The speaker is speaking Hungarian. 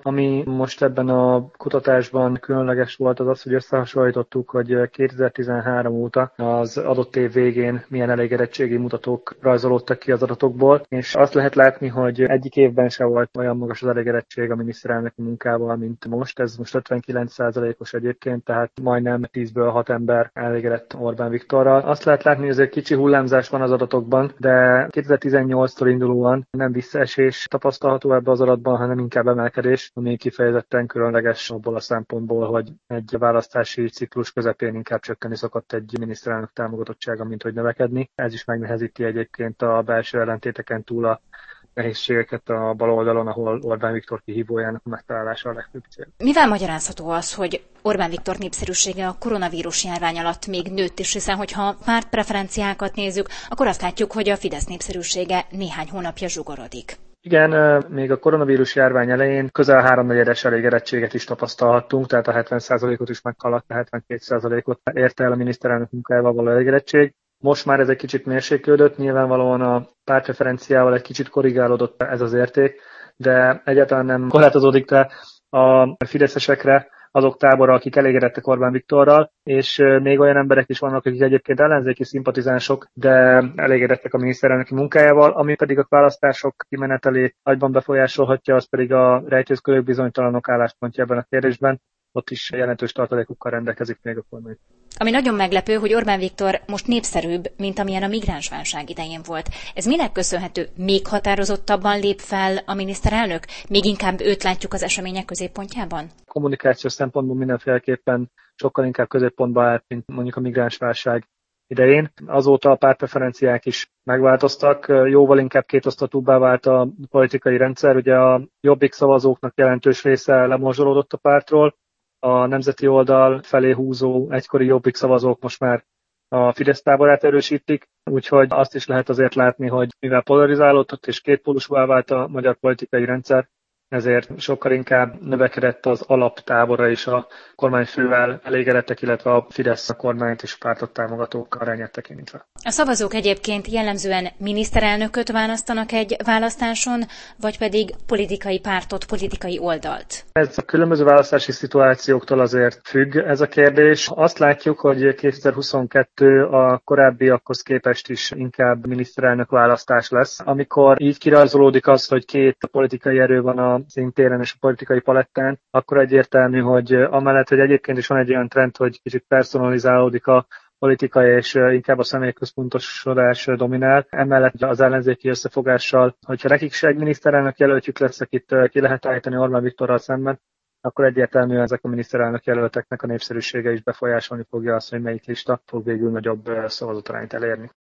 Ami most ebben a kutatásban különleges volt, az az, hogy összehasonlítottuk, hogy 2013 óta az adott év végén milyen elégedettségi mutatók rajzolódtak ki az adatokból, és azt lehet látni, hogy egyik évben se volt olyan magas az elégedettség a miniszterelnöki munkával, mint most. Ez most 59%-os egyébként, tehát majdnem 10-ből 6 ember elégedett Orbán Viktorral. Azt lehet látni, hogy azért kicsi hullámzás van az adatokban, de 2018-tól indulóan nem visszaesés tapasztalható ebbe az adatban, hanem inkább emelkedés, ami kifejezetten különleges abból a szempontból, hogy egy választási ciklus közepén inkább csökkenni szokott egy miniszterelnök támogatottsága, mint hogy növekedni. Ez is megnehezíti egyébként a belső ellentéteken túl a nehézségeket a bal oldalon, ahol Orbán Viktor kihívójának a megtalálása a legfőbb cél. Mivel magyarázható az, hogy Orbán Viktor népszerűsége a koronavírus járvány alatt még nőtt is, hiszen hogyha pártpreferenciákat nézzük, akkor azt látjuk, hogy a Fidesz népszerűsége néhány hónapja zsugorodik. Igen, még a koronavírus járvány elején közel 3/4-es elégedettséget is tapasztalhattunk, tehát a 70%-ot is meghaladta, 72%-ot érte el a miniszterelnök munkájával való elégedettség. Most már ez egy kicsit mérséklődött, nyilvánvalóan a pártpreferenciával egy kicsit korrigálódott ez az érték, de egyáltalán nem korlátozódik le a fideszesekre, azok tábora, akik elégedettek Orbán Viktorral, és még olyan emberek is vannak, akik egyébként ellenzéki szimpatizánsok, de elégedettek a miniszterelnöki munkájával, ami pedig a választások kimenetelét nagyban befolyásolhatja, az pedig a rejtőzködők bizonytalanok álláspontja ebben a kérdésben. Ott is jelentős tartalékokkal rendelkezik még a kormány. Ami nagyon meglepő, hogy Orbán Viktor most népszerűbb, mint amilyen a migránsválság idején volt. Ez minek köszönhető? Még határozottabban lép fel a miniszterelnök? Még inkább őt látjuk az események középpontjában? Kommunikációs szempontból mindenféleképpen sokkal inkább középpontba állt, mint mondjuk a migránsválság idején. Azóta a pártpreferenciák is megváltoztak, jóval inkább kétosztatúbbá vált a politikai rendszer. Ugye a Jobbik szavazóknak jelentős része lemorzsolódott a pártról, a nemzeti oldal felé húzó egykori Jobbik szavazók most már a Fidesz táborát erősítik, úgyhogy azt is lehet azért látni, hogy mivel polarizálódott és kétpólusúvá vált a magyar politikai rendszer, ezért sokkal inkább növekedett az alaptábora is a kormányfővel elégedettek, illetve a Fidesz a kormányt és pártot támogatók arányát tekintve. A szavazók egyébként jellemzően miniszterelnököt választanak egy választáson, vagy pedig politikai pártot, politikai oldalt? Ez a különböző választási szituációktól azért függ ez a kérdés. Azt látjuk, hogy 2022 a korábbiakhoz képest is inkább miniszterelnök választás lesz. Amikor így kirajzolódik az, hogy két politikai erő van a színtéren és a politikai palettán, akkor egyértelmű, hogy amellett, hogy egyébként is van egy olyan trend, hogy kicsit personalizálódik a politika, és inkább a személyközpontosodás dominál. Emellett az ellenzéki összefogással, hogyha nekik se egy miniszterelnök jelöltjük lesz, akit ki lehet állítani Orbán Viktorral szemben, akkor egyértelműen ezek a miniszterelnök jelölteknek a népszerűsége is befolyásolni fogja azt, hogy melyik lista fog végül nagyobb szavazatarányt elérni.